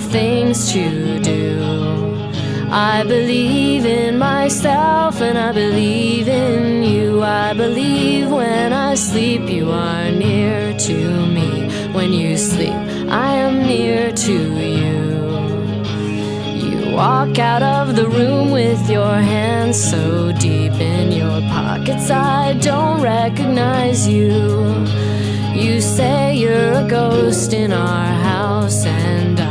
things to do. I believe in myself and I believe in you. I believe when I sleep you are near to me. When you sleep I am near to you. You walk out of the room with your hands so deep in your pockets I don't recognize you. You say you're a ghost in our house and